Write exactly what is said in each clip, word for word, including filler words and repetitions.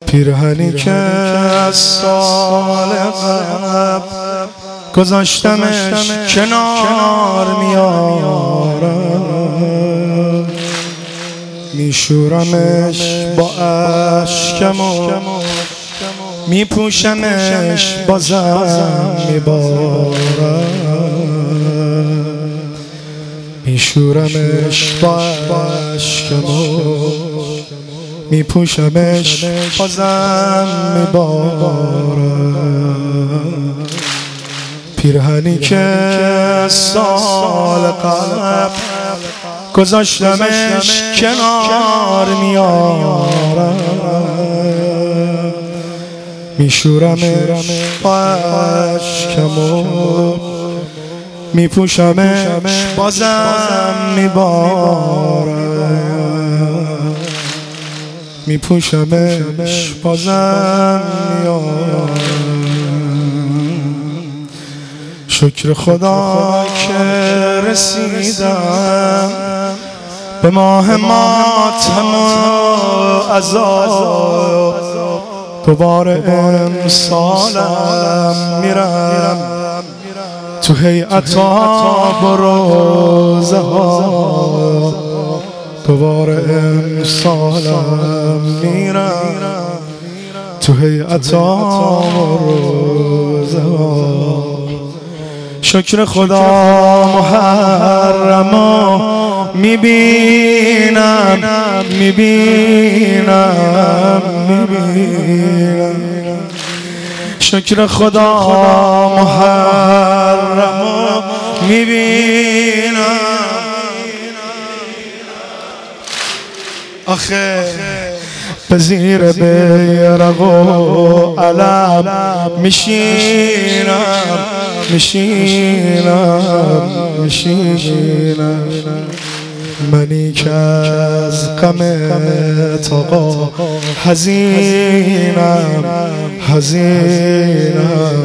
پیرهنی که از سال قبل گذاشتمش کنار میارم، میشورمش با اشکم و میپوشمش بازم میبارم، میشورمش با اشکم و میپوشمش بازم میبارم. پیرهنی که سال قبل گذاشتمش کنار میارم، میشورمش با اشکم و میپوشمش بازم میبارم، میپوشمش بازم میارم. شکر خدا که رسیدم به ماه ماتم و عذاب، دوباره امسالم میرم تو هیئت و روزه ها، دوباره امسالم میرم تو هیئت و روزه ها. شکر خدا محرمو میبینم میبینم میبینم، شکر خدا محرمو میبینم. آخه به زیر بیرق و علم میشینم میشینم میشینم، منی که از غم آقا حزینم حزینم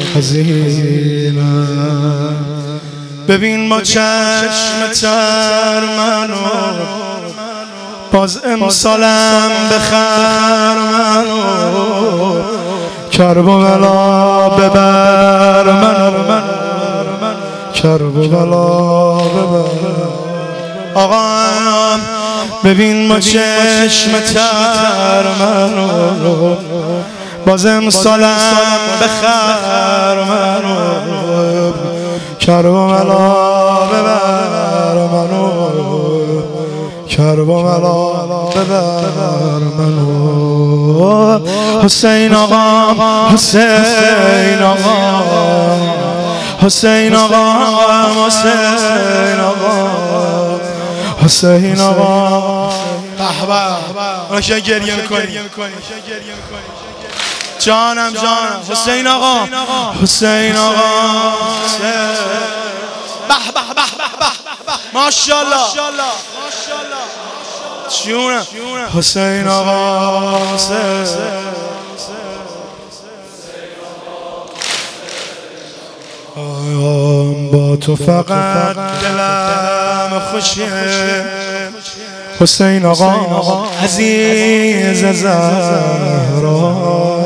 حزینم. ببین با چشم تر منو باز امسالم بخر منو، کرب و بلا ببر منو، کرب و بلا ببر. آقا ببین با چشم تر منو باز امسالم بخر منو، کرب و بلا ببر منو، کرب و بلا ببر منو. حسین آقا حسین آقا حسین آقا حسین آقا حسین آقا. به به روشن گریه میکنی جانم جانم. حسین آقا حسین آقا به به به به ماشاءالله جونم. حسین آقا با تو فقط دلم خوشه حسین آقا عزیز زهرا،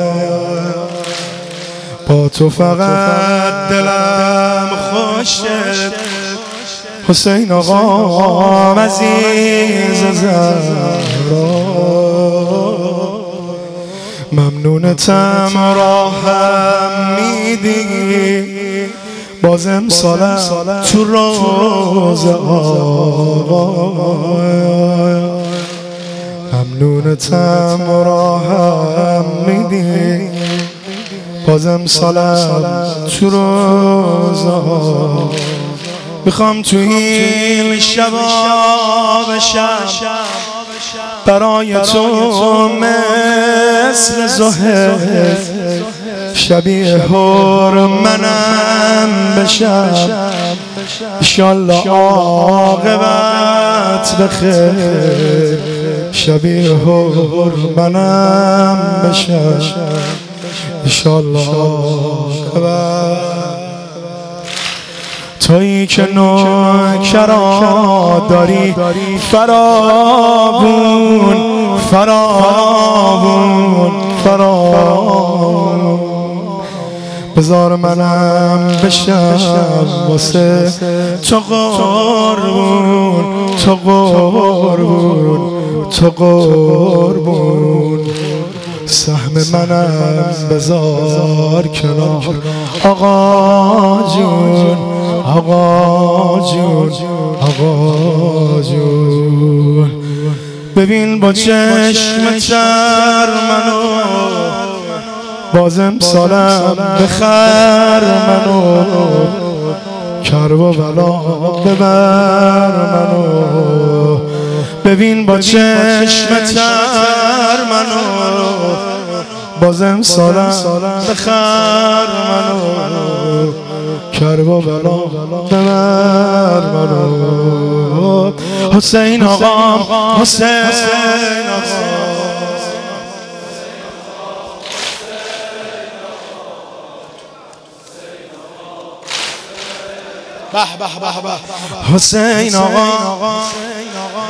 با تو فقط دلم خوشه حسین آقا عزیز زهرا. ممنونتم راهم میدی باز امسالم تو روزه آقا، ممنونتم راهم میدی باز امسالم تو روزه آقا. میخوام تو این شبا بشم برای تو مثل زهر، شبیه هر منم بشم انشالله عاقبت بخیر، شبیه هر منم بشم انشالله عاقبت. تویی که نوکرا داری فراوون فراوون فرار بذار منم بشم واسه تو قربون تو قربون تو قربون سهم منم بذار کنار آقا جون آقا جون آقا جون ببین با چشم تر منو بازم سالم بخر منو کرب و بلا ببر منو ببین با چشم تر منو بازم سالم بخر منو کرب و بلا ببر منو حسین آقا حسین آقا به به به به حسین آقا